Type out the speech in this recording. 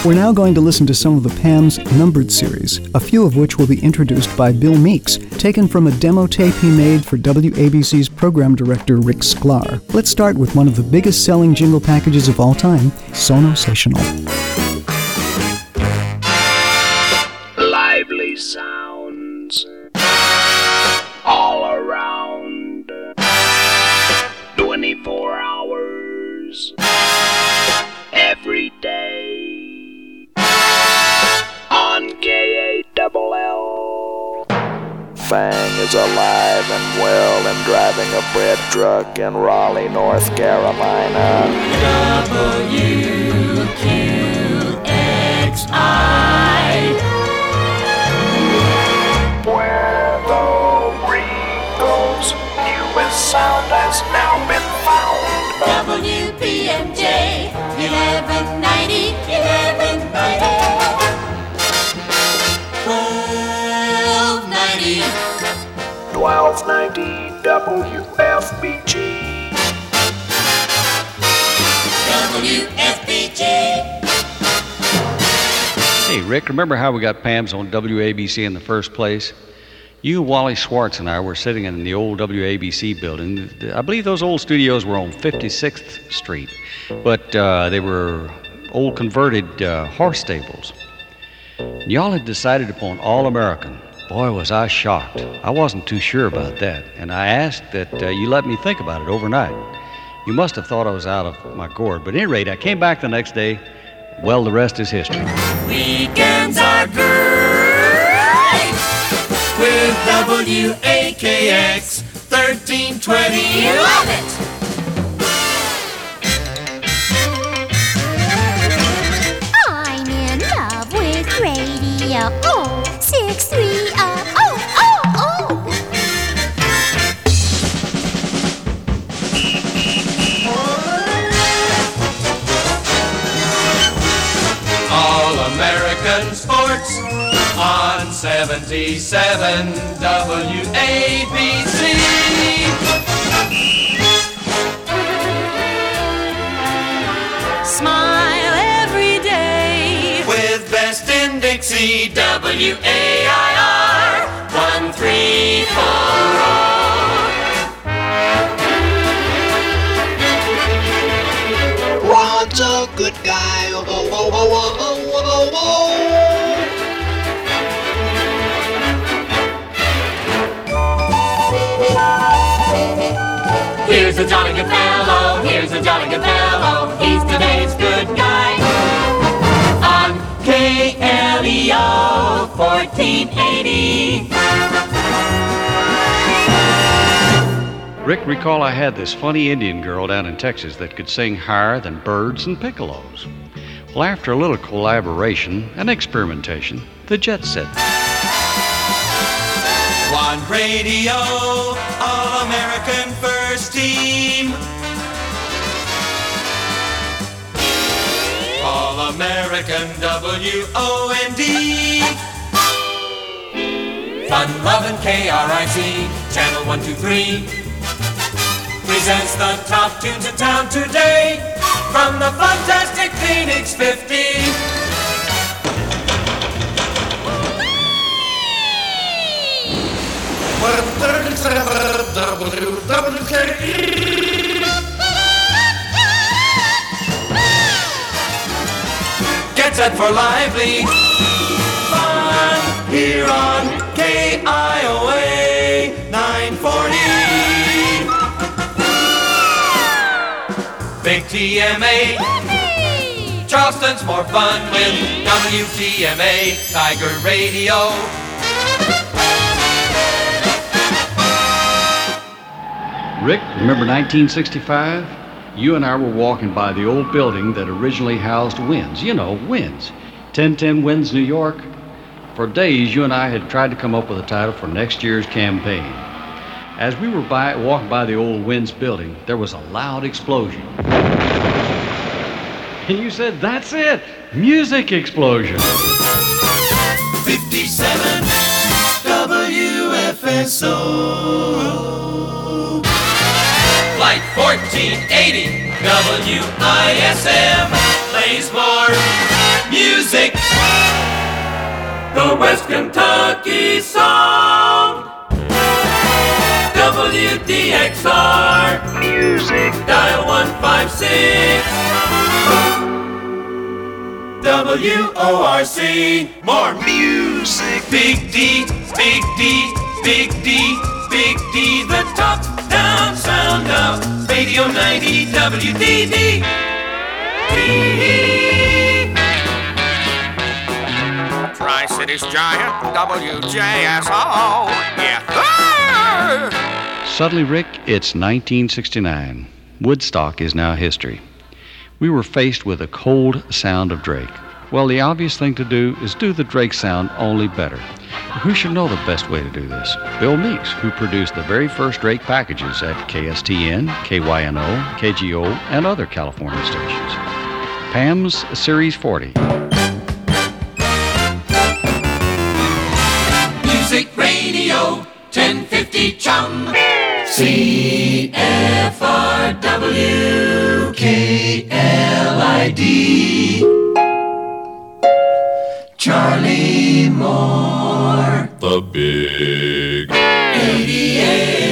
We're now going to listen to some of the Pam's numbered series, a few of which will be introduced by Bill Meeks, taken from a demo tape he made for WABC's program director Rick Sklar. Let's start with one of the biggest selling jingle packages of all time, Sonosational. Lively sounds all around, 24 hours every day on KALL. Fang is alive and well and driving a bread truck in Raleigh, North Carolina. WQXI, where the Rico's newest sound has now been found. WPMJ 1190 1290 WFBG. WFBG. Hey, Rick, remember how we got Pam's on WABC in the first place? You, Wally Schwartz, and I were sitting in the old WABC building. I believe those old studios were on 56th Street, but they were old converted horse stables. And y'all had decided upon All-American. Boy, was I shocked. I wasn't too sure about that, and I asked that you let me think about it overnight. You must have thought I was out of my gourd, but at any rate, I came back the next day. Well, the rest is history. Weekends are great with WAKX 1320. Love it! I'm in love with radio. Oh, 630. Oh. All-American Sports on 77 WABC. Smile every day With Best in Dixie, WAIR 1340. Ron's a good guy. Oh, oh, oh, oh, oh, oh, oh. Here's a jolly good fellow, here's a jolly good fellow. He's today's good guy. On KLEO 1480. Rick, recall I had this funny Indian girl down in Texas that could sing higher than birds and piccolos. Well, after a little collaboration and experimentation, the Jets said, One radio, All-American First Team. All-American WOND. Fun-loving KRIC, Channel 123. Presents the top tunes in town today from the fantastic Phoenix 50. Get set for lively fun here on KIOA 940. Big TMA. Charleston's more fun with WTMA Tiger Radio. Rick, remember 1965? You and I were walking by the old building that originally housed Winds. You know, Winds. 1010 Winds, New York. For days, you and I had tried to come up with a title for next year's campaign. As we were walking by the old Winds building, there was a loud explosion. And you said, that's it! Music explosion! 57 WFSO. Flight 1480 WISM plays more music. music. The West Kentucky Sound. WDXR. Music. Dial 156. WORC. More music. Big D, Big D, Big D, Big D. The top down sound of Radio 90 WDD. Tri-Cities giant, WJSO. Yeah. Suddenly, Rick, it's 1969. Woodstock is now history. We were faced with a cold sound of Drake. Well, the obvious thing to do is do the Drake sound only better. Who should know the best way to do this? Bill Meeks, who produced the very first Drake packages at KSTN, KYNO, KGO, and other California stations. Pam's Series 40. Music Radio 1050 Chum. CFRW KLID. Charlie Moore. The Big 88.